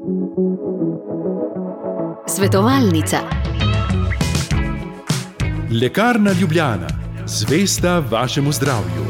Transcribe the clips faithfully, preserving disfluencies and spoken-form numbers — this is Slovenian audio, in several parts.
Svetovalnica. Lekarna Ljubljana, zvesta vašemu zdravju.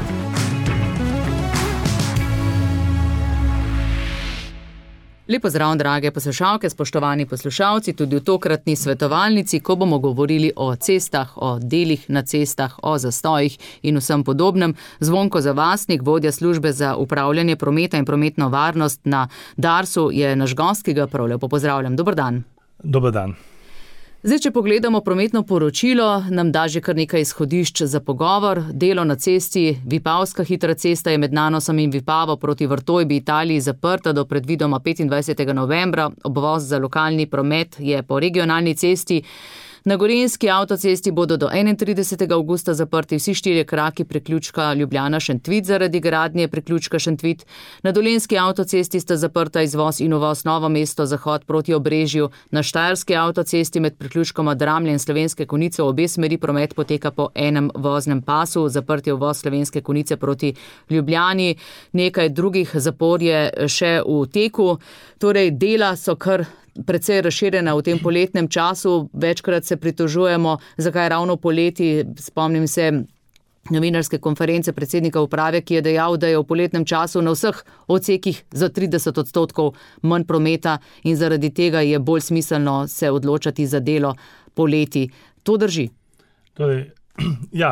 Lep pozdrav, drage poslušalke, spoštovani poslušalci, tudi v tokratni svetovalnici, ko bomo govorili o cestah, o delih na cestah, o zastojih in vsem podobnem. Zvonko Zavastnik, vodja službe za upravljanje prometa in prometno varnost na Darsu, je naš gost, ki ga prav lepo pozdravljam. Dober dan. Dober dan. Zdaj, če pogledamo prometno poročilo, nam da že kar nekaj izhodišč za pogovor. Delo na cesti, Vipavska hitra cesta je med Nanosom in Vipavo proti Vrtojbi Italiji zaprta do predvidoma petindvajsetega novembra. Obvoz za lokalni promet je po regionalni cesti. Na Gorenjski avtocesti bodo do enaintridesetega avgusta zaprti vsi štirje kraki priključka Ljubljana-Šentvid zaradi gradnje priključka Šentvid. Na Dolenjski avtocesti sta zaprta izvoz in uvoz Novo mesto, zahod proti Obrežju. Na Štajerski avtocesti med priključkoma Dramlje in Slovenske Konjice v obe smeri promet poteka po enem voznem pasu. Zaprt je uvoz Slovenske Konjice proti Ljubljani. Nekaj drugih zapor je še v teku. Torej, dela so kar precej razširjena v tem poletnem času. Večkrat se pritožujemo, zakaj ravno poleti. Spomnim se novinarske konference predsednika uprave, ki je dejal, da je v poletnem času na vseh odsekih za trideset odstotkov manj prometa in zaradi tega je bolj smiselno se odločati za delo poleti. To drži? Torej, ja,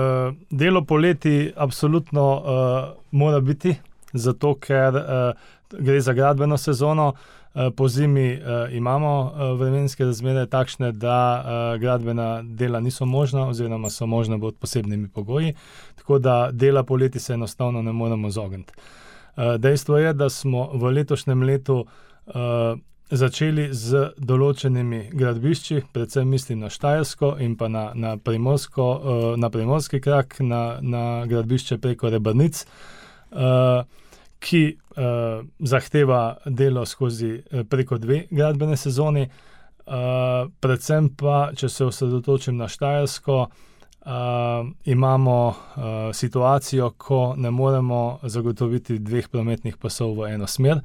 delo poleti absolutno mora biti, zato ker gre za gradbeno sezono. Po zimi uh, imamo uh, vremenske razmere takšne, da uh, gradbena dela niso možna oziroma so možna pod posebnimi pogoji, tako da dela poleti se enostavno ne moremo izogniti. Uh, dejstvo je, da smo v letošnjem letu uh, začeli z določenimi gradbišči, predvsem mislim na Štajersko in pa na, na, primorsko, uh, na primorski krak, na, na gradbišče preko Rebrnic, uh, ki uh, zahteva delo skozi uh, preko dve gradbene sezoni. Uh, predvsem pa, če se osredotočim na Štajersko, uh, imamo uh, situacijo, ko ne moremo zagotoviti dveh prometnih pasov v eno smer,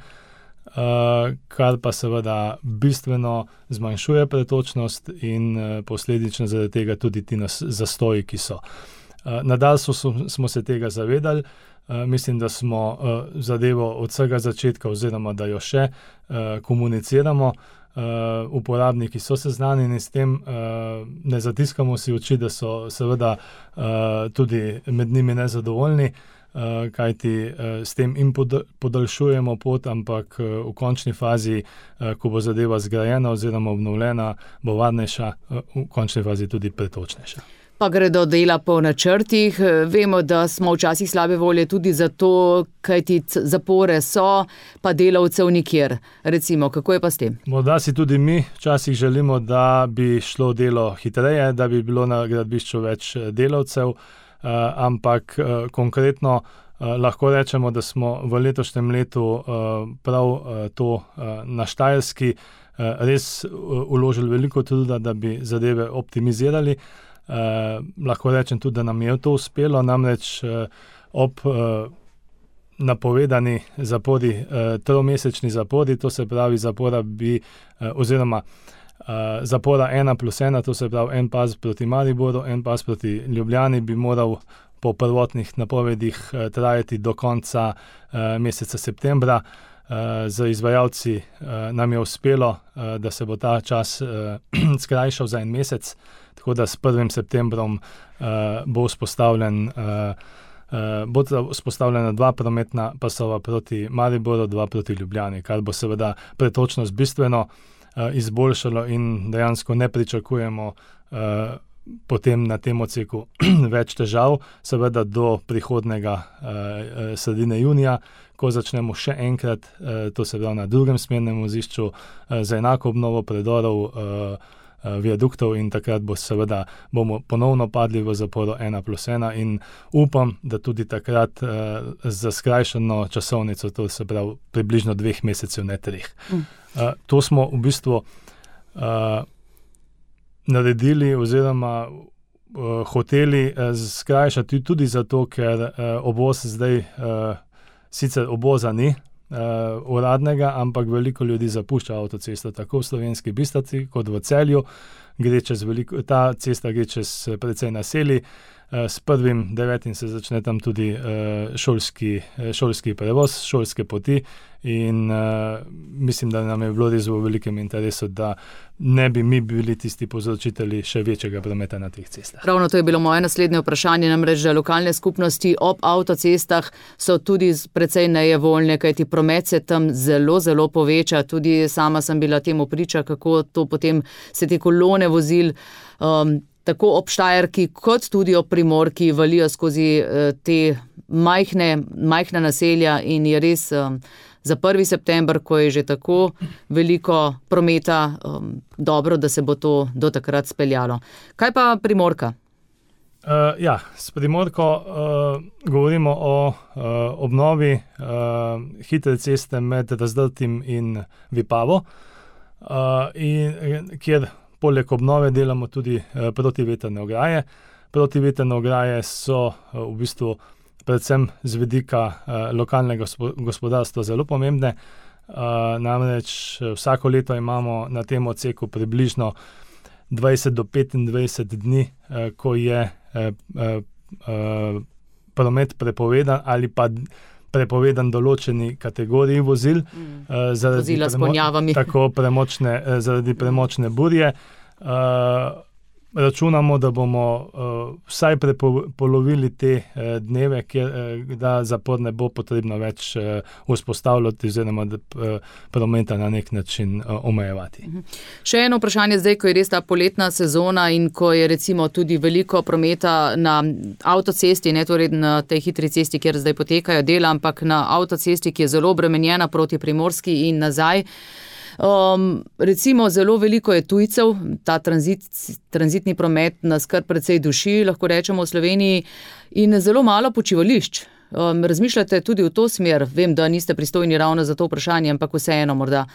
uh, kar pa seveda bistveno zmanjšuje pretočnost in uh, posledično zaradi tega tudi ti nas zastoji, ki so. Uh, na Darsu smo se tega zavedali. Uh, mislim, da smo uh, zadevo od vsega začetka oziroma da jo še uh, komuniciramo. Uh, uporabniki so seznanjeni s tem, uh, ne zatiskamo si oči, da so seveda uh, tudi med njimi nezadovoljni, uh, kajti uh, s tem jim pod, podaljšujemo pot, ampak uh, v končni fazi, uh, ko bo zadeva zgrajena oziroma obnovljena, bo varnejša, uh, v končni fazi tudi pretočnejša. Pa gredo dela po načrtih. Vemo, da smo včasih slabe volje tudi zato, kajti zapore so, pa delavcev nikjer. Recimo, kako je pa s tem? Morda si tudi mi včasih želimo, da bi šlo delo hitreje, da bi bilo na gradbišču več delavcev, ampak konkretno lahko rečemo, da smo v letošnjem letu prav to na Štajerski res vložili veliko truda, da bi zadeve optimizirali. Uh, lahko rečem tudi, da nam je to uspelo, namreč uh, ob uh, napovedani zapori, uh, tromesečni zapori, to se pravi zapora bi, uh, oziroma uh, zapora ena plus ena, to se pravi en pas proti Mariboru, en pas proti Ljubljani bi moral po prvotnih napovedih uh, trajati do konca uh, meseca septembra. Uh, z izvajalci uh, nam je uspelo, uh, da se bo ta čas uh, skrajšal za en mesec, tako da s prvim septembrom uh, bo vzpostavljen, uh, uh, bo vzpostavljena dva prometna pasova proti Mariboru, dva proti Ljubljani, kar bo seveda pretočnost bistveno uh, izboljšalo in dejansko ne pričakujemo uh, potem na tem odseku več težav, seveda do prihodnega uh, sredine junija, ko začnemo še enkrat, uh, to se pravi na drugem smernem vozišču, uh, za enako obnovo predorov, uh, viaduktov in takrat bo seveda bomo ponovno padli v zaporo ena plus ena in upam, da tudi takrat uh, za skrajšano časovnico, to se pravi približno dveh mesecev, ne treh. Mm. Uh, to smo v bistvu uh, naredili oziroma uh, hoteli uh, skrajšati tudi zato, ker uh, obvoz zdaj uh, sicer obvoza ni, uradnega, ampak veliko ljudi zapušča avtocesto, tako v Slovenski Bistrici kot v Celju. Gre čez veliko, ta cesta gre čez precej naselij. S prvim devetim se začne tam tudi šolski, šolski prevoz, šolske poti in uh, mislim, da nam je bilo res v velikem interesu, da ne bi mi bili tisti povzročitelji še večjega prometa na teh cestah. Ravno to je bilo moje naslednje vprašanje, namreč, da lokalne skupnosti ob avtocestah so tudi precej nejevoljne, kajti promet se tam zelo, zelo poveča. Tudi sama sem bila temu priča, kako to potem se te kolone vozil um, tako ob Štajerki, kot tudi ob Primorki valijo skozi uh, te majhne, majhna naselja in je res um, za prvi september, ko je že tako veliko prometa, um, dobro, da se bo to do takrat speljalo. Kaj pa Primorka? Uh, ja, s Primorko uh, govorimo o uh, obnovi uh, hitre ceste med Razdrtim in Vipavo, uh, in, kjer poleg obnove delamo tudi uh, protivetrne ograje. Protivetrne ograje so uh, v bistvu predvsem z vidika uh, lokalnega gospodarstva zelo pomembne. Uh, namreč vsako leto imamo na tem odseku približno dvajset do petindvajset dni, uh, ko je uh, uh, promet prepovedan ali pa prepovedan določeni kategoriji vozil, mm. uh, zaradi, premo tako premočne, uh, zaradi premočne burje. Uh, računamo, da bomo uh, vsaj prepolovili te uh, dneve, kjer, uh, da zapor ne bo potrebno več uh, vzpostavljati oziroma da, uh, prometa na nek način uh, omejevati. Še eno vprašanje zdaj, ko je res ta poletna sezona in ko je recimo tudi veliko prometa na avtocesti, ne torej na tej hitri cesti, kjer zdaj potekajo dela, ampak na avtocesti, ki je zelo obremenjena proti Primorski in nazaj. Um, recimo zelo veliko je tujcev, ta tranzit, tranzitni promet nas kar precej duši, lahko rečemo v Sloveniji, in zelo malo počivališč. Um, razmišljate tudi v to smer? Vem, da niste pristojni ravno za to vprašanje, ampak vseeno morda.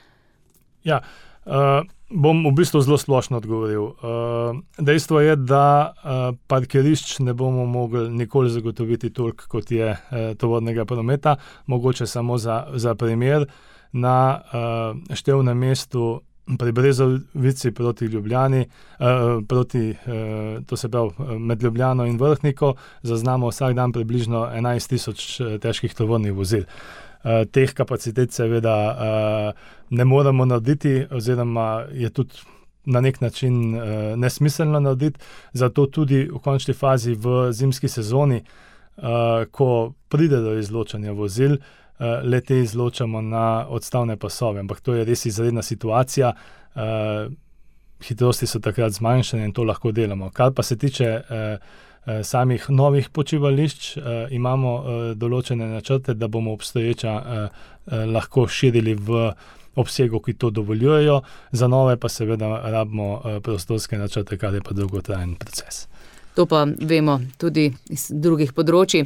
Ja, uh, bom v bistvu zelo splošno odgovoril. Uh, dejstvo je, da uh, parkirišč ne bomo mogli nikoli zagotoviti toliko, kot je uh, tovornega prometa, mogoče samo za, za primer. Na uh, števnem mestu pri Brezovici proti Ljubljani, uh, proti, uh, to se pravi med Ljubljano in Vrhniko, zaznamo vsak dan približno enajst tisoč težkih tovornih vozil. Uh, teh kapacitet seveda uh, ne moremo narediti, oziroma je tudi na nek način uh, nesmiselno narediti, zato tudi v končni fazi v zimski sezoni, uh, ko pride do izločanja vozil, le te izločamo na odstavne pasove, ampak to je res izredna situacija. Uh, hitrosti so takrat zmanjšane in to lahko delamo. Kar pa se tiče uh, samih novih počivališč, uh, imamo uh, določene načrte, da bomo obstoječa uh, uh, lahko širili v obsegu, ki to dovoljujejo, za nove pa seveda rabimo uh, prostorske načrte, kar je pa dolgotrajen proces. To pa vemo tudi iz drugih področij.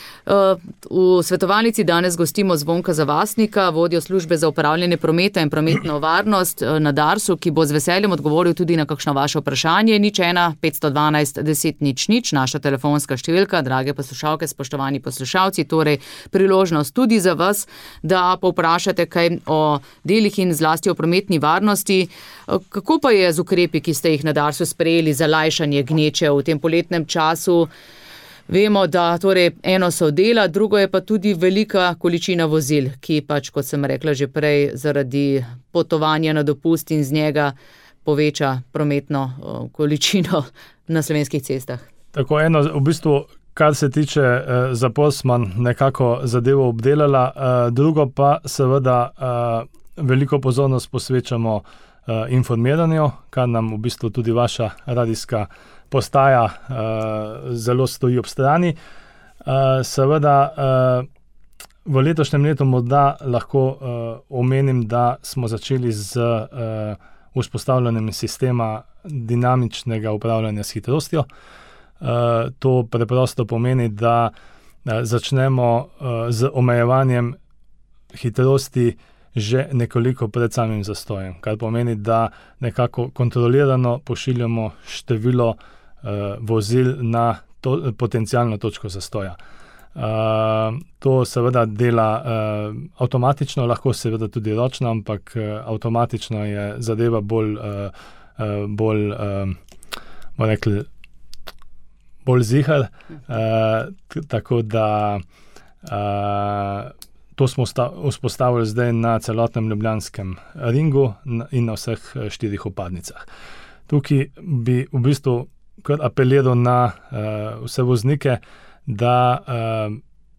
V svetovalnici danes gostimo Zvonka Zavastnika, vodjo službe za upravljanje prometa in prometno varnost na Darsu, ki bo z veseljem odgovoril tudi na kakšno vaše vprašanje. Nič ena petsto dvanajst deset nič nič, naša telefonska številka, drage poslušalke, spoštovani poslušalci, torej priložnost tudi za vas, da povprašate kaj o delih in zlasti o prometni varnosti. Kako pa je z ukrepi, ki ste jih na Darsu sprejeli za lajšanje gneče v tem poletnem času? Vemo, da torej eno so dela, drugo je pa tudi velika količina vozil, ki pač, kot sem rekla že prej, zaradi potovanja na dopust in z njega poveča prometno o, količino na slovenskih cestah. Tako eno, v bistvu, kar se tiče eh, zapor, smo nekako zadevo obdelala, eh, drugo pa seveda eh, veliko pozornost posvečamo eh, informiranju, kar nam v bistvu tudi vaša radijska postaja uh, zelo stoji ob strani. Uh, seveda uh, v letošnjem letu morda lahko uh, omenim, da smo začeli z uh, vzpostavljanjem sistema dinamičnega upravljanja s hitrostjo. Uh, to preprosto pomeni, da uh, začnemo uh, z omejevanjem hitrosti že nekoliko pred samim zastojem, kar pomeni, da nekako kontrolirano pošiljamo število vozil na to, potencialno točko zastoja. Uh, to seveda dela uh, avtomatično, lahko seveda tudi ročno, ampak uh, avtomatično je zadeva bolj, uh, uh, bolj, uh, bomo rekli, bolj zihar. Uh, t- tako da uh, to smo sta- vzpostavili zdaj na celotnem ljubljanskem ringu in na vseh štirih vpadnicah. Tukaj bi v bistvu kar apeliral na uh, vse voznike, da uh,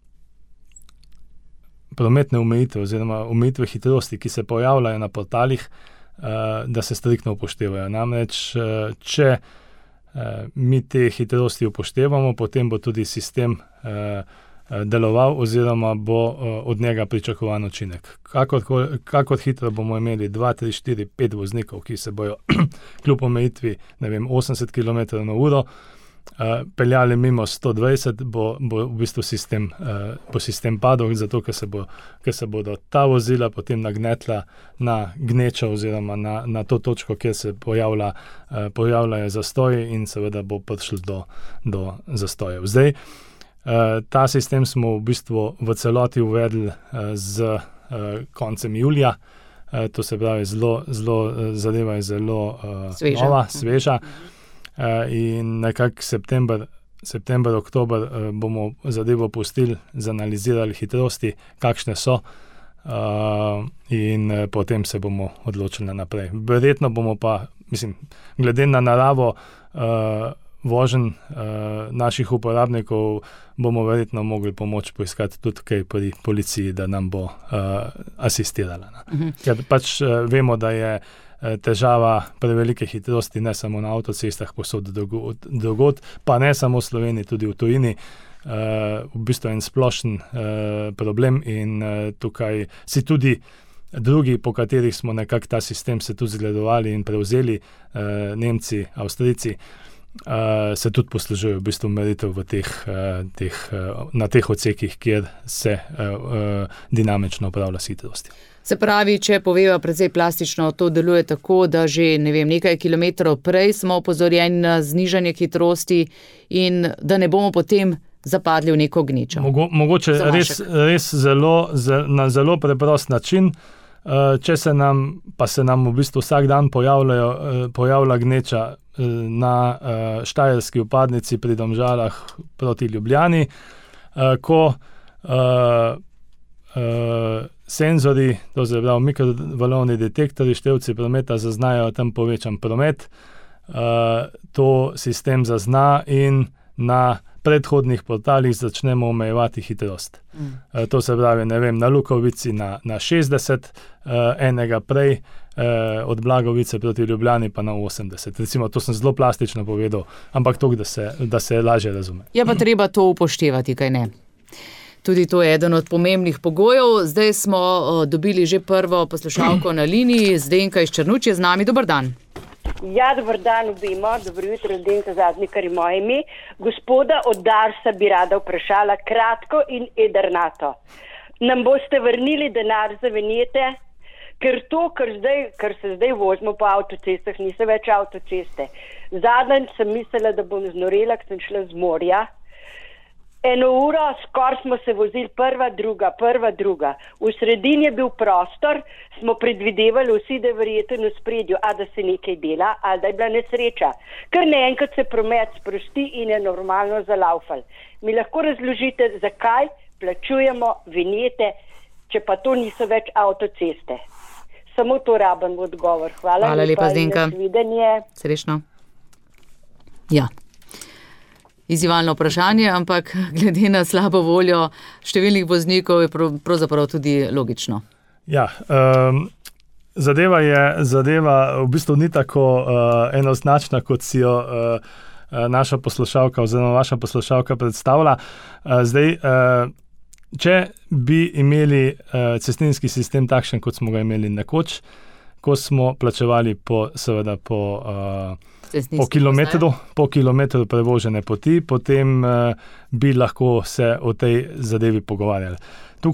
prometne omejitve oziroma omejitve hitrosti, ki se pojavljajo na portalih, uh, da se striktno upoštevajo. Namreč, uh, če uh, mi te hitrosti upoštevamo, potem bo tudi sistem uh, deloval oziroma bo uh, od njega pričakovan učinek. Kakor, kakor hitro bomo imeli dva, tri, štiri, pet voznikov, ki se bojo kljub omejitvi, ne vem, osemdeset kilometrov na uro, Uh, peljali mimo sto dvajset, bo, bo v bistvu sistem, uh, bo sistem padel, zato ker se, bo, ker se bodo ta vozila potem nagnetla na gnečo oziroma na, na to točko, kjer se pojavlja, uh, pojavljajo zastoji in seveda bo prišlo do, do zastojev. Zdaj, uh, ta sistem smo v bistvu v celoti uvedli uh, z uh, koncem julija, uh, to se pravi, zelo, zelo, uh, zadeva je zelo uh, Sveža. nova, sveža. Uh, in nekako september, september, oktober uh, bomo zadevo pustili, zanalizirali hitrosti, kakšne so, uh, in uh, potem se bomo odločili naprej. Verjetno bomo pa, mislim, glede na naravo uh, voženj uh, naših uporabnikov, bomo verjetno mogli pomoč poiskati tudi kaj pri policiji, da nam bo uh, asistirala. Uh-huh. Ker pač uh, vemo, da je težava prevelike hitrosti ne samo na avtocestah, posod drugod, pa ne samo v Sloveniji, tudi v tujini. Uh, v bistvu je en splošen uh, problem in uh, tukaj si tudi drugi, po katerih smo nekako ta sistem se tudi zgledovali in prevzeli, uh, Nemci, Avstrijci, uh, se tudi poslužujejo v bistvu meritev v teh, uh, teh, uh, na teh odsekih, kjer se uh, uh, dinamično upravlja s hitrostjo. Se pravi, če poveva precej plastično, to deluje tako, da že ne vem, nekaj kilometrov prej smo opozorjeni na znižanje hitrosti in da ne bomo potem zapadli v neko gnečo. Mogo, mogoče res, res zelo, zel, na zelo preprost način, uh, če se nam, pa se nam v bistvu vsak dan pojavljajo, uh, pojavlja gneča uh, na uh, štajerski vpadnici pri Domžalah proti Ljubljani, uh, ko uh, uh, senzori, to se pravi mikrovalovni detektorji, števci prometa zaznajo tam povečan promet, uh, to sistem zazna in na predhodnih portalih začnemo omejevati hitrost. Mm. Uh, to se pravi, ne vem, na Lukovici na, na šestdeset, uh, enega prej, uh, od Blagovice proti Ljubljani pa na osemdeset. Recimo, to sem zelo plastično povedal, ampak to, da se, da se lažje razume. Je pa treba to upoštevati, kaj ne? Tudi to je eden od pomembnih pogojev. Zdaj smo uh, dobili že prvo poslušalko na liniji. Zdenka iz Črnuč je z nami. Dobar dan. Ja, dobar dan obima. Dobro jutro, Zdenka Zadnikar je moje ime. Gospoda od Darsa bi rada vprašala kratko in jedrnato. Nam boste vrnili denar za vinjete? Ker to, kar, zdaj, kar se zdaj vozimo po avtocestah, niso več avtoceste. Zadnjič sem mislila, da bom znorela, ker sem šla z morja. Eno uro, skoraj smo se vozili prva, druga, prva, druga. V sredini je bil prostor, smo predvidevali vsi, da je verjetno v spredju, a da se nekaj dela, ali da je bila nesreča. Ker naenkrat se promet sprosti in je normalno zalaufal. Mi lahko razložite, zakaj plačujemo vinjete, če pa to niso več avtoceste. Samo to rabim odgovor. Hvala, Hvala lepa, Zdenka. Nasvidenje. Srečno. Ja. Izzivalno vprašanje, ampak glede na slabo voljo številnih voznikov je pravzaprav tudi logično. Ja, um, zadeva je, zadeva v bistvu ni tako uh, enoznačna, kot si jo uh, naša poslušalka oziroma vaša poslušalka predstavlja. Uh, zdaj, uh, če bi imeli uh, cestninski sistem takšen, kot smo ga imeli nekoč, ko smo plačevali po, seveda po uh, Po kilometru, po kilometru prevožene poti, potem uh, bi lahko se o tej zadevi pogovarjali. Tukaj,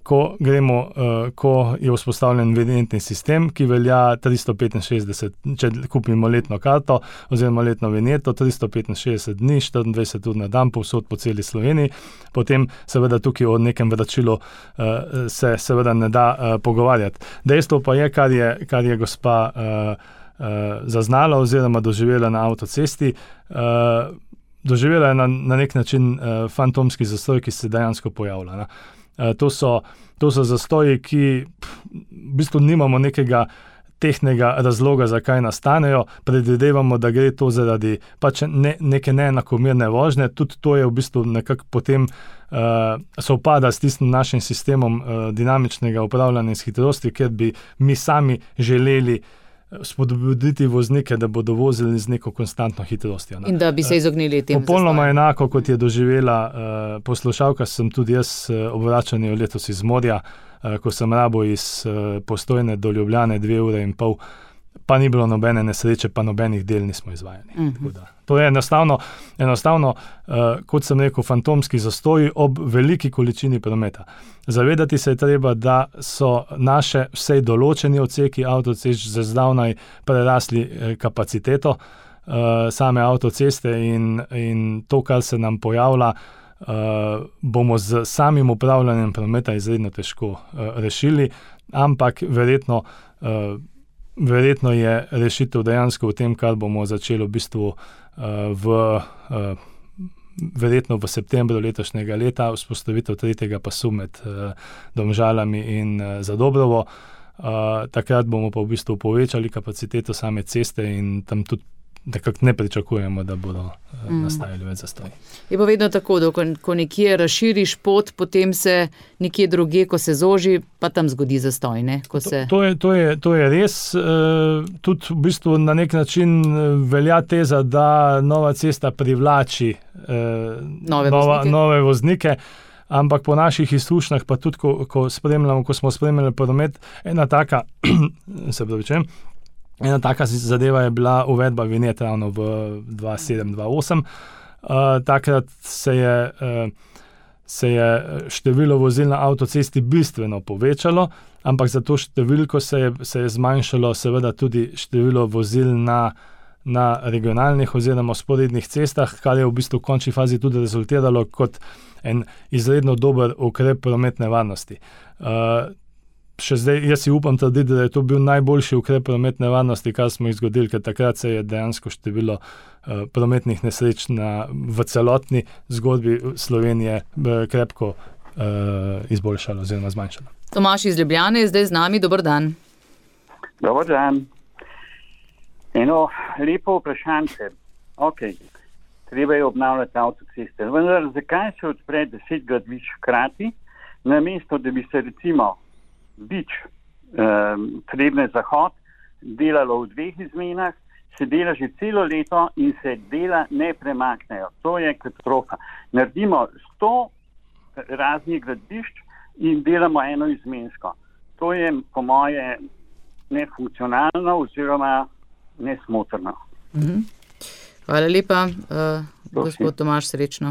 ko gremo, uh, ko je vzpostavljen evidentni sistem, ki velja tristo petinšestdeset, če kupimo letno karto oziroma letno vinjeto, tristo petinšestdeset dni, štiriindvajset ur na dan, povsod po celi Sloveniji. Potem seveda tukaj o nekem vračilu uh, se seveda ne da uh, pogovarjati. Dejstvo pa je, kar je, kar je gospa uh, uh, zaznala oziroma doživela na avtocesti, uh, doživela je na, na nek način uh, fantomski zastoj, ki se dejansko pojavlja. Ne? Uh, to, so, to so zastoji, ki pff, v bistvu nimamo nekega tehnega razloga, zakaj nastanejo. Predvidevamo, da gre to zaradi pač ne, neke neenakomerne vožnje. Tudi to je v bistvu nekako potem uh, sovpada s tistim našim sistemom uh, dinamičnega upravljanja s hitrosti, ker bi mi sami želeli spodbuditi voznike, da bodo vozili z neko konstantno hitrostjo. Ne? In da bi se izognili tem. Popolnoma enako, kot je doživela uh, poslušalka, sem tudi jaz uh, obračanje letos iz morja, uh, ko sem rabo iz uh, Postojne do Ljubljane dve ure in pol, pa ni bilo nobene nesreče, pa nobenih del nismo izvajali. Uh-huh. To je enostavno, enostavno uh, kot sem rekel, fantomski zastoji ob veliki količini prometa. Zavedati se je treba, da so naše vsej določeni odseki avtocest že zdavnaj prerasli eh, kapaciteto uh, same avtoceste in, in to, kar se nam pojavlja, uh, bomo z samim upravljanjem prometa izredno težko uh, rešili, ampak verjetno uh, Verjetno je rešitev dejansko v tem, kar bomo začeli v bistvu uh, v, uh, verjetno v septembru letošnjega leta, vzpostavitev tretjega pasu med uh, Domžalami in uh, Zadobrovo. Uh, takrat bomo pa v bistvu povečali kapaciteto same ceste in tam tudi nekako ne pričakujemo, da bodo uh, mm. nastajali več zastoji. Je pa vedno tako, da ko, ko nekje razširiš pot, potem se nekje druge, ko se zoži, pa tam zgodi zastoj. Ne? Ko se... to, to, je, to, je, to je res. Uh, tudi v bistvu na nek način velja teza, da nova cesta privlači uh, nove, nova, voznike. nove voznike. Ampak po naših izkušnjah, pa tudi ko, ko, spremljamo, ko smo spremljali promet, ena taka, se pravičujem, ena taka zadeva je bila uvedba vinjet ravno v dva sedem dva osem. Uh, takrat se je, uh, se je število vozil na avtocesti bistveno povečalo, ampak za to številko se je, se je zmanjšalo seveda tudi število vozil na, na regionalnih oziroma sporednih cestah, kar je v bistvu v končni fazi tudi rezultiralo kot en izredno dober ukrep prometne varnosti. Uh, Še zdaj, jaz si upam trditi, da je to bil najboljši ukrep prometne varnosti, kar smo jih zgodili, ker takrat se je dejansko število uh, prometnih nesreč na, v celotni zgodbi Slovenije uh, krepko uh, izboljšalo oziroma zmanjšalo. Tomaž iz Ljubljane je zdaj z nami. Dober dan. Dober dan. Eno lepo vprašanje. Ok, treba je obnavljati avtoceste. Vendar, zakaj se odpre deset gradbišč hkrati, namesto da bi se recimo Bič, eh, Trebne Zahod, delalo v dveh izmenah, se dela že celo leto in se dela ne premaknejo. To je katastrofa. Naredimo sto raznih gradbišč in delamo eno izmensko. To je po moje nefunkcionalno oziroma nesmotrno. Mhm. Hvala lepa, uh, gospod Tomaž, srečno.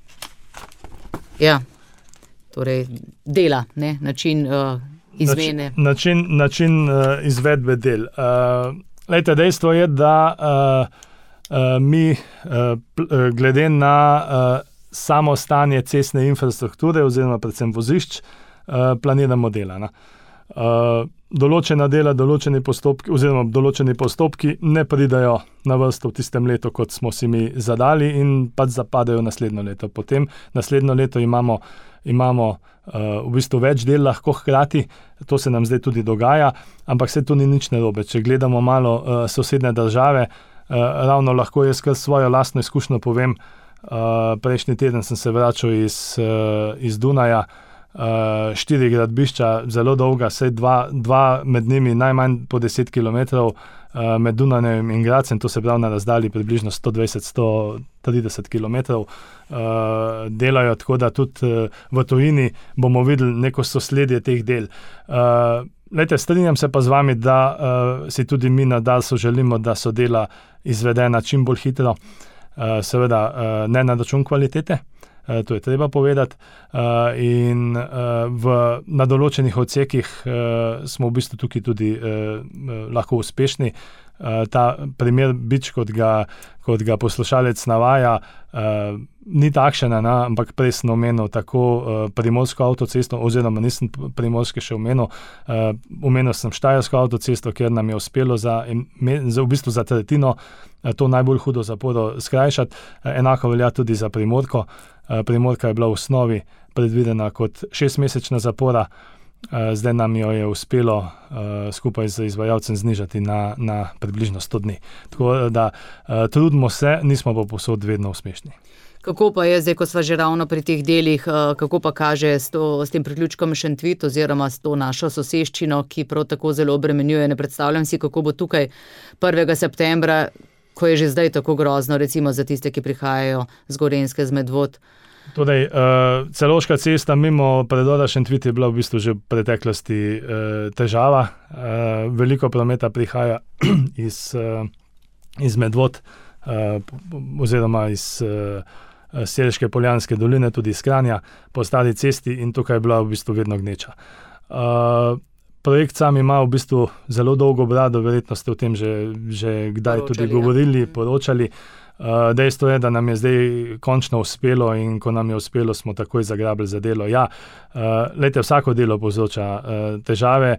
Ja, torej dela, ne, način uh, izmene. Način, način, način uh, izvedbe del. Uh, lejte, dejstvo je, da uh, uh, mi uh, pl, uh, glede na uh, samo stanje cestne infrastrukture oziroma predvsem vozišč uh, planiramo dela. Uh, določena dela, določeni postopki oziroma določeni postopki ne pridajo na vrsto v tistem letu, kot smo si mi zadali in pač zapadajo naslednjo leto. Potem naslednjo leto imamo imamo uh, v bistvu več del lahko hkrati, to se nam zdaj tudi dogaja, ampak se to ni nič narobe. Če gledamo malo uh, sosedne države, uh, ravno lahko jaz kar svojo lastno izkušnjo povem, uh, prejšnji teden sem se vračal iz, uh, iz Dunaja, uh, štiri gradbišča, zelo dolga, sej dva, dva med njimi najmanj po deset kilometrov, uh, med Dunajem in Gradcem, to se pravi na razdalji približno sto dvajset do sto trideset kilometrov, uh, delajo, tako da tudi uh, v tujini bomo videli neko sosledje teh del. Uh, lejte, strinjam se pa z vami, da uh, si tudi mi na Darsu želimo, da so dela izvedena čim bolj hitro, uh, seveda uh, ne na račun kvalitete, to je treba povedati. In v, na določenih odsekih smo v bistvu tukaj tudi lahko uspešni. Ta primer bič, kot ga, kot ga poslušalec navaja, ni takšen, ampak prej sem omenil tako Primorsko avtocesto, oziroma nisem Primorske še omenil, omenil sem Štajersko avtocesto, kjer nam je uspelo za, za, v bistvu za tretjino to najbolj hudo zaporo skrajšati. Enako velja tudi za Primorko. Primorka je bila v osnovi predvidena kot šestmesečna zapora, zdaj nam jo je uspelo skupaj z izvajalcem znižati na, na približno sto dni. Tako da trudimo se, nismo pa povsod vedno uspešni. Kako pa je zdaj, ko sva že ravno pri teh delih, kako pa kaže s, to, s tem priključkom Šentvid oziroma s to našo soseščino, ki prav tako zelo obremenjuje? Ne predstavljam si, kako bo tukaj prvega septembra, ko je že zdaj tako grozno, recimo za tiste, ki prihajajo z Gorenjske, z Medvod. Torej, uh, Celovška cesta mimo predora Šentvid je bila v bistvu že v preteklosti uh, težava. Uh, veliko prometa prihaja iz, uh, iz Medvod uh, oziroma iz uh, Selške Poljanske doline, tudi iz Kranja, po stari cesti, in tukaj je bila v bistvu vedno gneča. Uh, projekt sam ima v bistvu zelo dolgo brado, verjetno ste o tem že, že kdaj poročali, tudi govorili, ja. poročali. Uh, dejstvo je, da nam je zdaj končno uspelo, in ko nam je uspelo, smo takoj zagrabili za delo. Ja, uh, lejte, vsako delo povzroča uh, težave,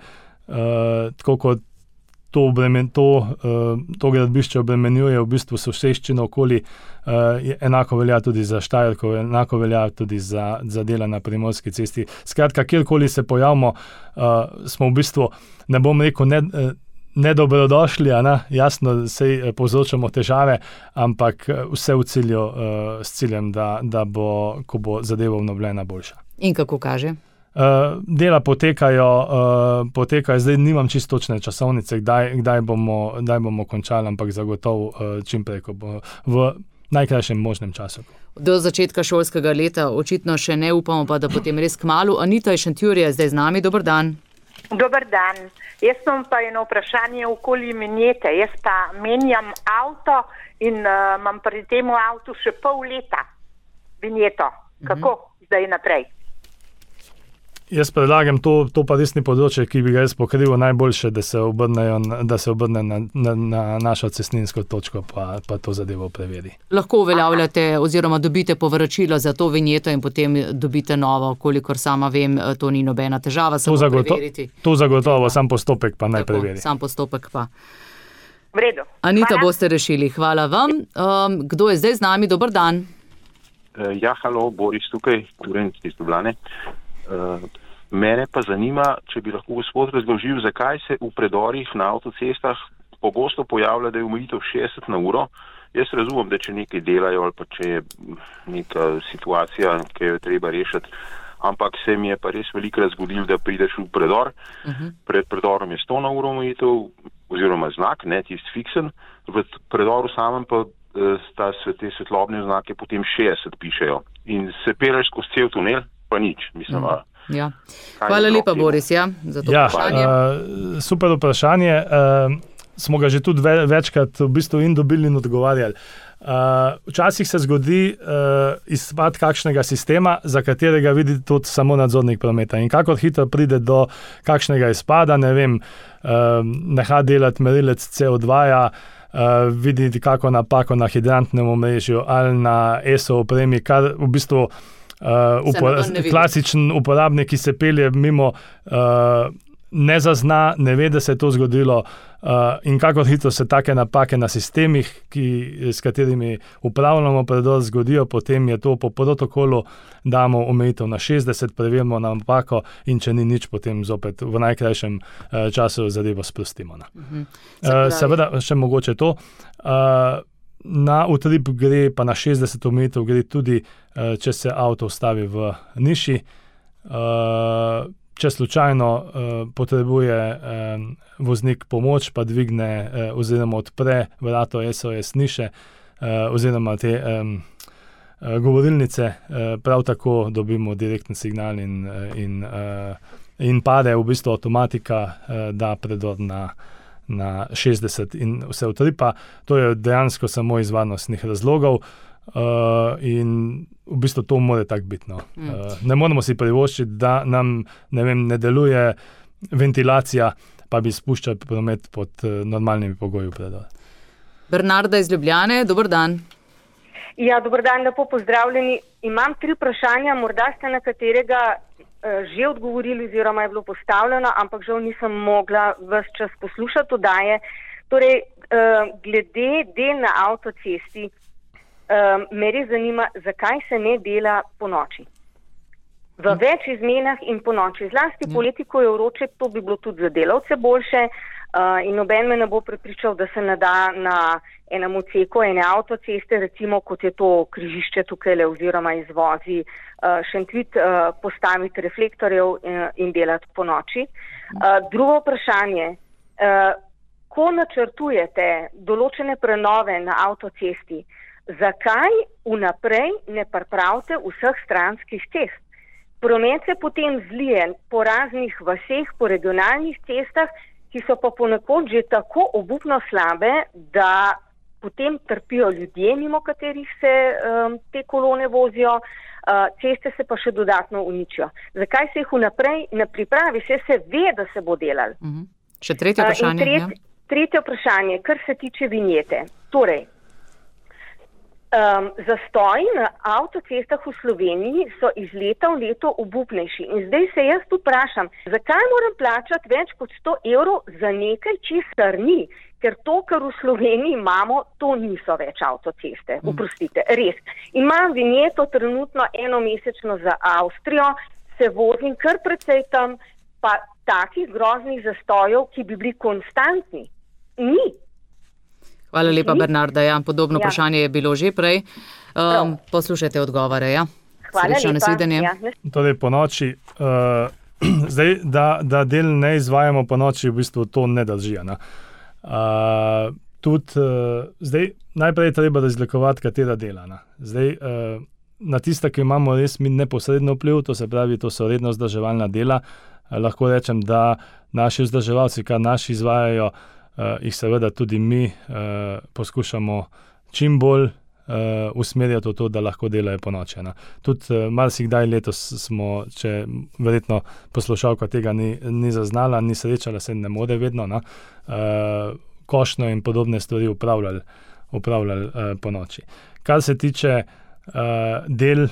uh, tako kot to, obremen, to, uh, to gradbišče obremenjuje v bistvu soseščino okoli, uh, enako velja tudi za Štajerko, enako velja tudi za, za dela na Primorski cesti. Skratka, kjerkoli se pojavimo, uh, smo v bistvu, ne bom rekel, ne, uh, nedobrodošli, a ne? Jasno, sej povzročamo težave, ampak vse v cilju, uh, s ciljem, da, da bo, ko bo zadeva obnovljena, boljša. In kako kaže? Uh, dela potekajo, uh, potekajo, zdaj nimam čisto točne časovnice, kdaj, kdaj, bomo, kdaj bomo končali, ampak zagotovo uh, čim prej, ko bo v najkrajšem možnem času. Do začetka šolskega leta očitno še ne upamo, pa da potem res kmalu. Anita iz Šentjurja je zdaj z nami, dober dan. Dober dan. Jaz sem pa eno vprašanje okoli vinjete. Jaz pa menjam avto in uh, imam pri tem avtu še pol leta vinjeto. Kako mm-hmm. zdaj naprej? Jaz predlagam, to, to pa res ni področje, ki bi ga jaz pokril, najboljše, da se obrnejo, da se obrne na, na, na našo cestninsko točko, pa, pa to zadevo preveri. Lahko uveljavljate oziroma dobite povračilo za to vinjeto in potem dobite novo, kolikor sama vem, to ni nobena težava, samo zagoto- preveriti. To zagotovo, sam postopek pa naj Tako, preveri. Sam postopek pa. V redu. Anita, Hvala. boste rešili. Hvala vam. Um, kdo je zdaj z nami? Dober dan. Uh, ja, halo, Boris tukaj, Turenc iz Ljubljane. Uh, mene pa zanima, če bi lahko gospod razložil, zakaj se v predorih na avtocestah pogosto pojavlja, da je omejitev šestdeset na uro. Jaz razumem, da če nekaj delajo ali pa če je neka situacija, ki jo je treba rešiti, ampak se mi je pa res velikokrat zgodilo, da prideš v predor. Uh-huh. Pred predorom je sto na uro omejitev, oziroma znak, ne tisti fiksen, v predoru samem pa sta te svetlobne znake potem šestdeset pišejo. In se peleš skozi cel tunel, pa nič, mislim, uh-huh. Ja. Hvala lepa, Boris, ja, za to ja, vprašanje. Uh, super vprašanje. Uh, smo ga že tudi ve, večkrat v bistvu in dobili in odgovarjali. Uh, včasih se zgodi uh, izpad kakšnega sistema, za katerega vidi tudi samo nadzornik prometa. In kakor hitro pride do kakšnega izpada, ne vem, uh, neha delati merilec C O dva, uh, vidi kako napako na hidrantnem omrežju ali na E S O opremi, kar v bistvu Uh, upor klasičen uporabnik, ki se pelje mimo, uh, ne zazna, ne ve, da se je to zgodilo, uh, in kako hitro se take napake na sistemih, ki, s katerimi upravljamo predor, zgodijo, potem je to po protokolu, damo omejitev na šestdeset, preverimo napako in če ni nič, potem zopet v najkrajšem uh, času zadevo sprostimo. Uh-huh. Uh, seveda, še mogoče to. Uh, Na utrip gre pa na šestdeset omejitev, gre tudi, če se avto ustavi v niši. Če slučajno potrebuje voznik pomoč, pa dvigne oziroma odpre vrato S O S niše oziroma te govorilnice, prav tako dobimo direktni signal in, in, in pade v bistvu avtomatika, da predor na na šestdeset in vse utripa. To je dejansko samo iz varnostnih razlogov. Uh, in v bistvu to mora tako biti. No. Mm. Uh, ne moramo si privoščiti, da nam ne, vem, ne deluje ventilacija, pa bi spuščali promet pod uh, normalnimi pogoji predor. Bernarda iz Ljubljane, dober dan. Ja, dober dan, lepo pozdravljeni. Imam tri vprašanja, morda ste na katerega uh, že odgovorili oziroma je bilo postavljeno, ampak žal nisem mogla ves čas poslušati oddaje. Torej, uh, glede del na avtocesti, Um, me res zanima, zakaj se ne dela po noči. V hmm. več izmenah in po noči. Zlasti poleti, ko je vroče, to bi bilo tudi za delavce boljše uh, in noben me ne bo prepričal, da se ne da na enem odseku ene avtoceste, recimo kot je to križišče tukaj oziroma izvozi uh, Šentvid, uh, postaviti reflektorjev uh, in delati po noči. Uh, drugo vprašanje. Uh, ko načrtujete določene prenove na avtocesti, zakaj vnaprej ne pripravite vseh stranskih cest? Promet se potem zlije po raznih vaseh, po regionalnih cestah, ki so pa ponekod že tako obupno slabe, da potem trpijo ljudje, mimo katerih se um, te kolone vozijo, uh, ceste se pa še dodatno uničijo. Zakaj se jih vnaprej ne pripravi? Vse se ve, da se bo delal. Uh-huh. Še tretje vprašanje. Uh, tret, ja. Tretje vprašanje, kar se tiče vinjete. Torej, Um, zastoji na avtocestah v Sloveniji so iz leta v leto obupnejši. In zdaj se jaz tu vprašam, zakaj moram plačati več kot sto evrov za nekaj, česar ni? Ker to, kar v Sloveniji imamo, to niso več avtoceste. Mm. Oprostite, res. Imam vinjeto trenutno enomesečno za Avstrijo, se vozim kar precej tam, pa takih groznih zastojev, ki bi bili konstantni, ni. Hvala lepa, Bernarda. Ja, podobno ja. vprašanje je bilo že prej. Um, poslušajte odgovore. Ja. Hvala Srečno nasvidenje. Ja. Torej, po noči, uh, zdaj, da, da del ne izvajamo po noči, v bistvu to ne drži. Ne? Uh, tudi, uh, zdaj, najprej je treba razlikovati, katera dela. Ne? Zdaj, uh, na tista, ki imamo res mi neposredno vpliv, to se pravi, to so redno vzdrževalna dela, uh, lahko rečem, da naši vzdrževalci, kar naši izvajajo, Uh, jih seveda tudi mi uh, poskušamo čim bolj uh, usmerjati v to, da lahko delajo po noči. Tudi uh, marsikdaj letos smo, če verjetno poslušalka tega ni, ni zaznala, ni srečala, se ne more vedno, na, uh, košnjo in podobne stvari upravljali, upravljali uh, po noči. Kar se tiče uh, del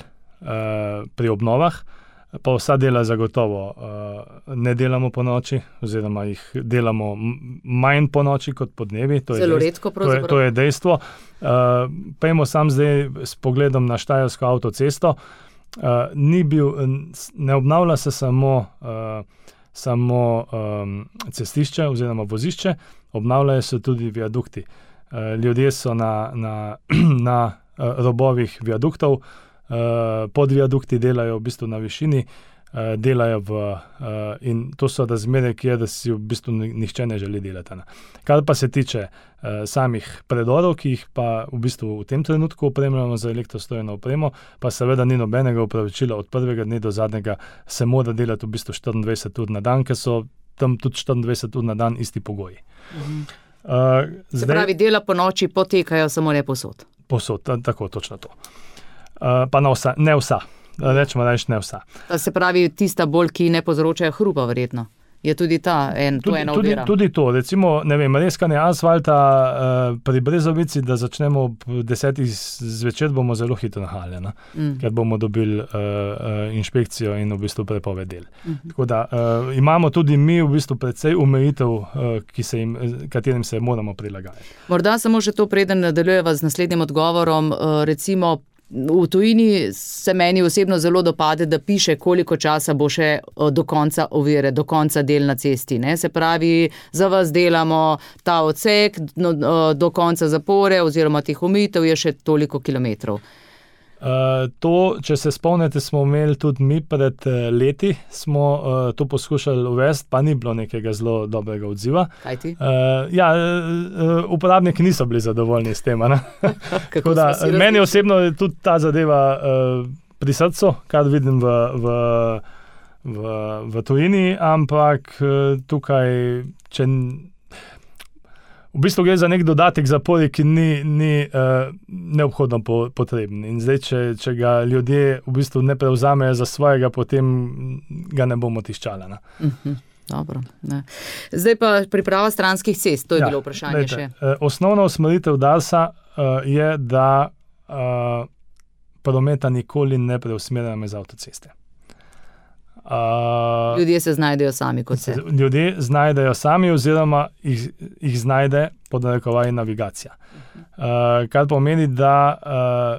uh, pri obnovah, pa vsa dela zagotovo uh, ne delamo po noči, oziroma jih delamo manj po noči kot po dnevi. To je, Zelo dejstvo, redko to je, to je dejstvo. Uh, Pejmo sam zdaj s pogledom na Štajersko avtocesto. Uh, ni bil, ne obnavlja se samo, uh, samo um, cestišče oziroma vozišče, obnavljajo se tudi viadukti. Uh, ljudje so na, na, na uh, robovih viaduktov, Uh, podviadukti delajo v bistvu na višini, uh, delajo v, uh, in to so razmere, kjer si v bistvu nihče ne želi delati. Ne. Kar pa se tiče uh, samih predorov, ki jih pa v bistvu v tem trenutku opremljamo za elektrostrojno opremo, pa seveda ni nobenega opravičila od prvega dne do zadnjega, se mora delati v bistvu štiriindvajset ur na dan, ker so tam tudi štiriindvajset ur na dan isti pogoji. Mhm. Uh, se zdaj, pravi, dela po noči potekajo samo ne posod. Posod, tako, točno to. Uh, pa vsa, ne vsa, rečemo reči ne vsa. Se pravi, tista bolj, ki ne povzročajo hrupa, verjetno. Je tudi ta en, tudi, to ena tudi, ovira. Tudi to, recimo, ne vem, reskanje asfalta uh, pri Brezovici, da začnemo ob desetih zvečer, bomo zelo hitro nahajali, mm. ker bomo dobili uh, uh, inšpekcijo in v bistvu prepoved del. Mm-hmm. Tako da uh, imamo tudi mi v bistvu precej omejitev, uh, ki se jim, katerim se moramo prilagajati. Morda samo še to, preden nadaljujeva z naslednjim odgovorom, uh, recimo, v tujini se meni osebno zelo dopade, da piše, koliko časa bo še do konca ovire, do konca del na cesti. Ne? Se pravi, za vas delamo ta odsek no, do konca zapore oziroma teh omejitev je še toliko kilometrov. Uh, to, če se spomnite, smo imeli tudi mi pred uh, leti, smo uh, to poskušali uvesti, pa ni bilo nekega zelo dobrega odziva. Kaj ti? Uh, ja, uh, uporabniki niso bili zadovoljni s tem. Tako da, meni osebno je tudi ta zadeva uh, pri srcu, kar vidim v, v, v, v tujini, ampak uh, tukaj, če v bistvu gre za nek dodatek zapori, ki ni, ni uh, neobhodno po, potreben. In zdaj, če, če ga ljudje v bistvu ne prevzamejo za svojega, potem ga ne bomo tiščali. Ne? Uh-huh. Dobro, ne. Zdaj pa priprava stranskih cest, to je ja, bilo vprašanje dejte, še. Uh, osnovna usmeritev Darsa uh, je, da uh, prometa nikoli ne preusmerjamo z avtoceste. Uh, ljudje se znajdejo sami, kot se. Ljudje znajdejo sami oziroma jih, jih znajde pod narekovaji navigacija. Uh, kar pomeni, da uh,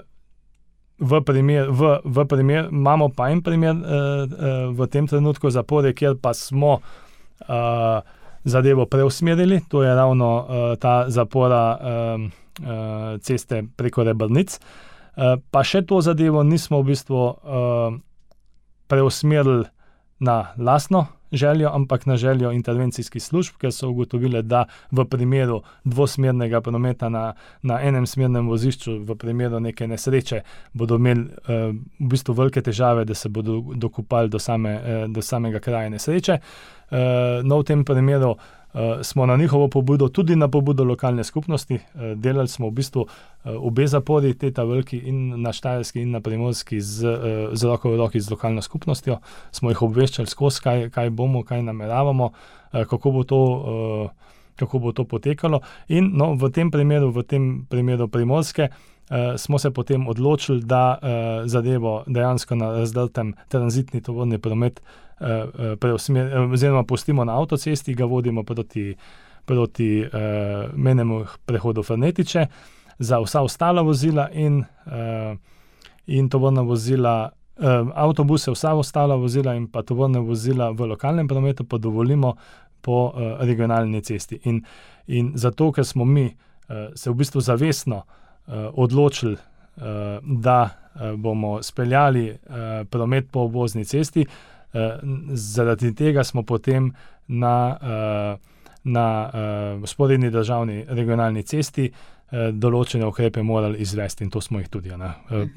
v primer, v, v primer, imamo pa en primer uh, uh, v tem trenutku zapore, kjer pa smo uh, zadevo preusmerili, to je ravno uh, ta zapora uh, uh, ceste preko Rebrnic. Uh, pa še to zadevo nismo v bistvu uh, preusmerili na lastno željo, ampak na željo intervencijskih služb, ker so ugotovile, da v primeru dvosmernega prometa na, na enem smernem vozišču, v primeru neke nesreče, bodo imeli uh, v bistvu velike težave, da se bodo dokopali do, same, uh, do samega kraja nesreče. Uh, no, v tem primeru Uh, smo na njihovo pobudo, tudi na pobudo lokalne skupnosti, uh, delali smo v bistvu uh, obe zapori, te ta veliki in na Štajerski in na Primorski z, uh, z roko v roki z lokalno skupnostjo, smo jih obveščali skozi, kaj, kaj bomo, kaj nameravamo, uh, kako bo to, uh, kako bo to potekalo. In no, v tem primeru, v tem primeru Primorske, uh, smo se potem odločili, da uh, zadevo dejansko na razdrtem tranzitni tovorni promet preusmer, oziroma pustimo na avtocesti, ga vodimo proti, proti uh, menemu prehodu Frnetiče za vsa ostala vozila in, uh, in tovorna vozila, uh, avtobuse, vsa ostala vozila in pa tovorna vozila v lokalnem prometu pa dovolimo po uh, regionalni cesti. In, in zato, ker smo mi uh, se v bistvu zavestno uh, odločili, uh, da uh, bomo speljali uh, promet po obvozni cesti, Uh, zaradi tega smo potem na, uh, na uh, sporedni državni regionalni cesti uh, določene ukrepe morali izvesti in to smo jih tudi. Uh, uh,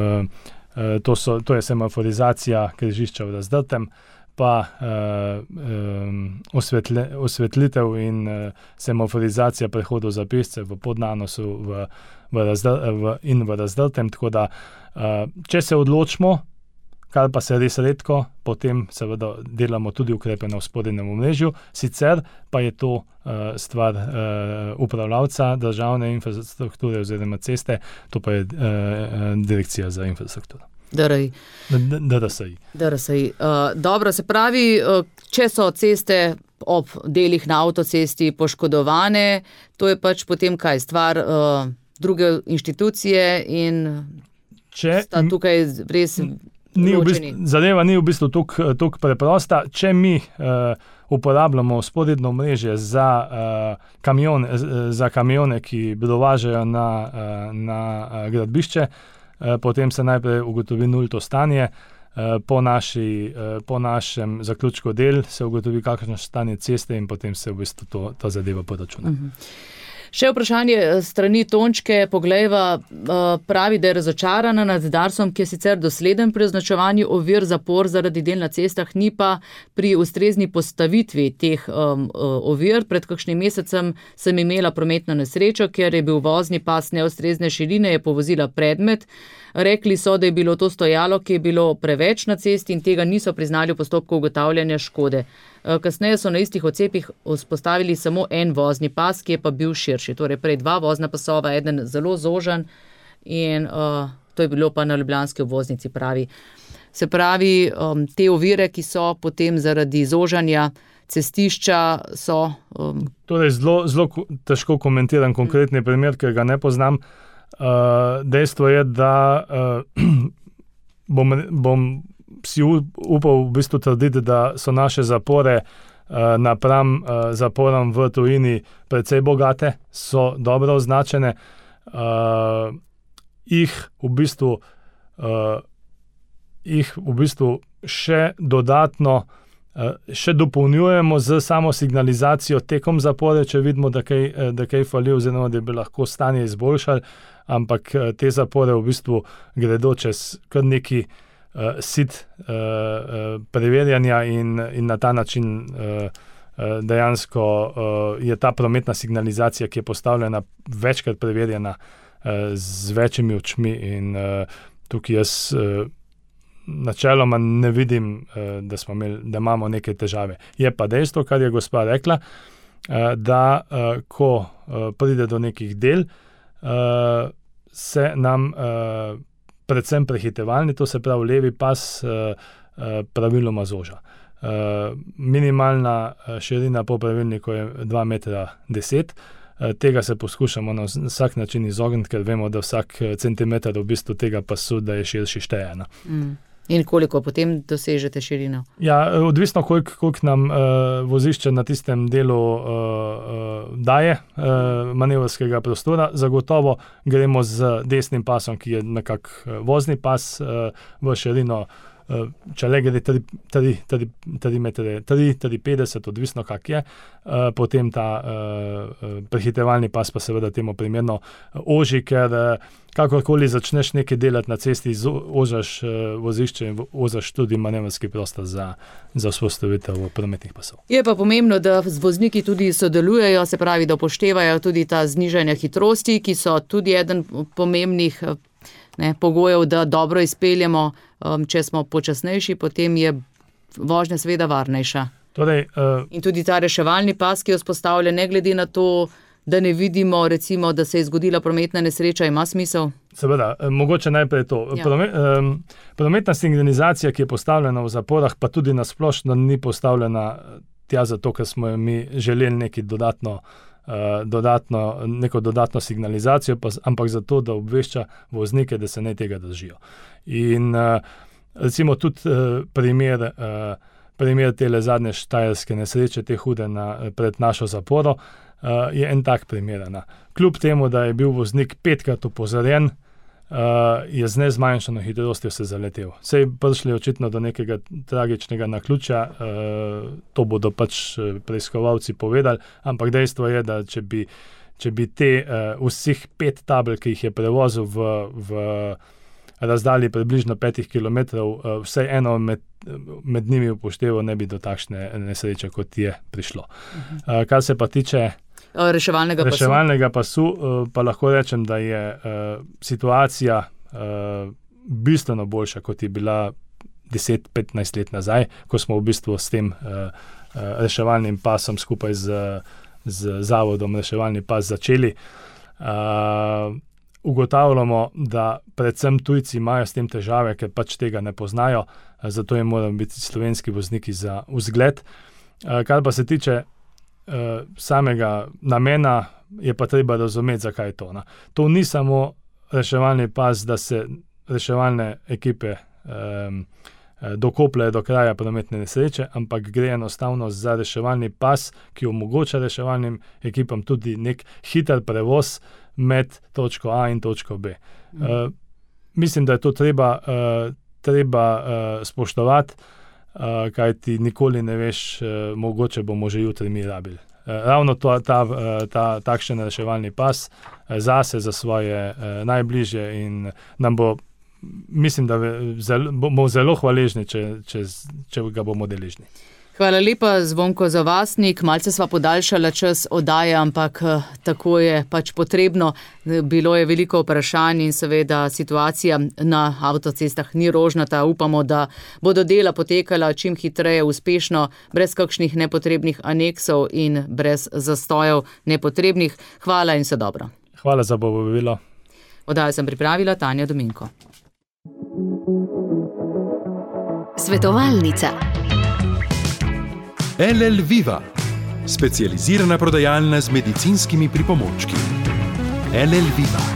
uh, to, so, to je semaforizacija križišča v razdrtem, pa uh, um, osvetle, osvetlitev in uh, semaforizacija prehodov za pešce v Podnanosu v, v razdr, v, in v razdrtem. Tako da, uh, če se odločimo, kar pa se res redko, potem seveda delamo tudi ukrepe na vzporednem omrežju, sicer pa je to uh, stvar uh, upravljavca državne infrastrukture oziroma ceste, to pa je uh, Direkcija za infrastrukturo. D R I. D R S I. D R S I. Uh, dobro, se pravi, uh, če so ceste ob delih na avtocesti poškodovane, to je pač potem kaj, stvar uh, druge inštitucije in če, sta tukaj res... Ni v bistvu, zadeva ni v bistvu tako preprosta. Če mi uh, uporabljamo vzporedno mreže za, uh, kamion, za kamione, ki dovažajo na, uh, na uh, gradbišče, uh, potem se najprej ugotovi nulto stanje. Uh, po, naši, uh, po našem zaključku del se ugotovi, kakšno stanje ceste in potem se v bistvu to, ta zadeva poračuna. Uh-huh. Še vprašanje strani Tončke Poglejva pravi, da je razočarana nad Darsom, ki je sicer dosleden pri označevanju ovir zapor zaradi del na cestah, ni pa pri ustrezni postavitvi teh um, ovir. Pred kakšnim mesecem sem imela prometno nesrečo, ker je bil vozni pas neustrezne širine, je povozila predmet. Rekli so, da je bilo to stojalo, ki je bilo preveč na cesti in tega niso priznali v postopku ugotavljanja škode. Kasneje so na istih odcepih vzpostavili samo en vozni pas, ki je pa bil širši. Torej prej dva vozna pasova, eden zelo zožen in uh, to je bilo pa na ljubljanski obvoznici, pravi. Se pravi, um, te ovire, ki so potem zaradi zožanja cestišča, so... Um... Torej zelo, zelo težko komentiram konkretni primer, ker ga ne poznam. Uh, dejstvo je, da uh, bom, bom si upal v bistvu trditi, da so naše zapore uh, napram uh, zaporam v tujini precej bogate, so dobro označene. Uh, jih v bistvu, uh, jih v bistvu še dodatno uh, še dopolnjujemo z samo signalizacijo tekom zapore, če vidimo, da kaj, da kaj fali oziroma da bi lahko stanje izboljšali, ampak te zapore v bistvu gredo čez kar neki uh, sit uh, uh, preverjanja in, in na ta način uh, dejansko je ta prometna signalizacija, ki je postavljena, večkrat preverjena z večjimi očmi in tukaj jaz načeloma ne vidim, da smo imeli, da imamo neke težave. Je pa dejstvo, kar je gospa rekla, da ko pride do nekih del, se nam predvsem prehitevalni, to se pravi levi pas, praviloma zoža. Minimalna širina po pravilniku je dva metra deset, tega se poskušamo na vsak način izogniti, ker vemo, da vsak centimeter v bistvu tega pasu, da je širši šteje. Mm. In koliko potem dosežete širino? Ja, odvisno, koliko, koliko nam uh, vozišče na tistem delu uh, uh, daje uh, manevrskega prostora. Zagotovo gremo z desnim pasom, ki je nekak vozni pas, uh, v širino, uh, če le gre tri metre, tri petdeset, odvisno kak je. Uh, potem ta uh, prehitevalni pas pa seveda temu primerno oži, ker uh, kakorkoli začneš nekaj delati na cesti, ožaš uh, vozišče in ožaš tudi manevrski prostor za, za vzpostavitev prometnih pasov. Je pa pomembno, da z vozniki tudi sodelujejo, se pravi, da upoštevajo tudi ta znižanja hitrosti, ki so tudi eden pomembnih ne, pogojev, da dobro izpeljemo. Um, če smo počasnejši, potem je vožnja seveda varnejša. Torej, uh, in tudi ta reševalni pas, ki jo vzpostavlja, ne glede na to, da ne vidimo, recimo, da se je zgodila prometna nesreča, ima smisel? Seveda, mogoče najprej to. Ja. Promet, um, prometna signalizacija, ki je postavljena v zaporah, pa tudi na splošno ni postavljena tja zato, ker smo mi želeli neki dodatno, uh, dodatno, neko dodatno signalizacijo, pa, ampak zato, da obvešča voznike, da se ne tega držijo. In uh, recimo tudi uh, primer, uh, primer tele zadnje štajerske nesreče, te hude na, pred našo zaporo, Uh, je en tak primer. Kljub temu, da je bil voznik petkrat opozorjen, uh, je z nezmanjšano hitrostjo se zaletel. Sej prišli očitno do nekega tragičnega naključja, uh, to bodo pač preiskovalci povedali, ampak dejstvo je, da če bi, če bi te uh, vseh pet tabel, ki jih je prevozil v, v razdalji približno petih kilometrov, uh, vsaj eno med, med njimi upošteval, ne bi do takšne nesreče, kot je prišlo. Uh, kar se pa tiče Reševalnega pasu. Reševalnega pasu, pa lahko rečem, da je uh, situacija uh, bistveno boljša, kot je bila deset do petnajst let nazaj, ko smo v bistvu s tem uh, uh, reševalnim pasom skupaj z, z zavodom Reševalni pas začeli. Uh, ugotavljamo, da predvsem tujci imajo s tem težave, ker pač tega ne poznajo, uh, zato je moramo biti slovenski vozniki za vzgled. Uh, kar pa se tiče Uh, samega namena, je pa treba razumeti, zakaj je to. Na. To ni samo reševalni pas, da se reševalne ekipe um, dokopljajo do kraja prometne nesreče, ampak gre enostavno za reševalni pas, ki omogoča reševalnim ekipam tudi nek hiter prevoz med točko A in točko B. Uh, mislim, da je to treba, uh, treba uh, spoštovati, Uh, kaj ti nikoli ne veš, uh, mogoče bomo že jutri mi rabili. Uh, ravno to, ta, uh, ta takšen reševalni pas uh, zase, za svoje uh, najbližje in nam bo, mislim, da zel, bomo zelo hvaležni, če, če, če ga bomo deležni. Hvala lepa, Zvonko Zavastnik. Malce sva podaljšala čas oddaje, ampak tako je pač potrebno. Bilo je veliko vprašanj in seveda situacija na avtocestah ni rožnata. Upamo, da bodo dela potekala čim hitreje, uspešno, brez kakšnih nepotrebnih aneksov in brez zastojev nepotrebnih. Hvala in vse dobro. Hvala za povabilo. Oddajo sem pripravila Tanja Dominko. Svetovalnica. L L Viva, specializirana prodajalna z medicinskimi pripomočki. L L Viva.